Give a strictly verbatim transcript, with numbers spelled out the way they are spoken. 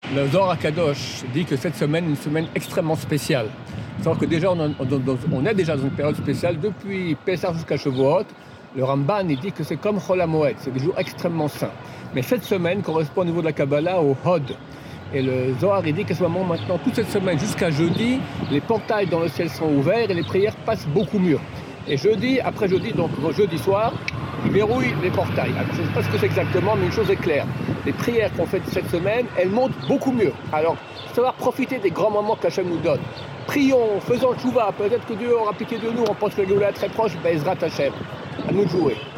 Le Zohar HaKadosh dit que cette semaine est une semaine extrêmement spéciale. C'est-à-dire que déjà, on, on, on est déjà dans une période spéciale depuis Pessah jusqu'à Shavuot. Le Ramban il dit que c'est comme Chol HaMoed, c'est des jours extrêmement saints. Mais cette semaine correspond au niveau de la Kabbalah au Hod. Et le Zohar il dit qu'à ce moment maintenant, toute cette semaine jusqu'à jeudi, les portails dans le ciel sont ouverts et les prières passent beaucoup mieux. Et jeudi, après jeudi, donc jeudi soir, ils verrouillent les portails. Alors, je ne sais pas ce que c'est exactement, mais une chose est claire. Les prières qu'on fait cette semaine, elles montent beaucoup mieux. Alors, savoir profiter des grands moments qu'Hachem nous donne. Prions, faisons le tchouva, peut-être que Dieu aura pitié de nous, on pense que le Géoula est très proche, Bezrat Hachem. À nous de jouer.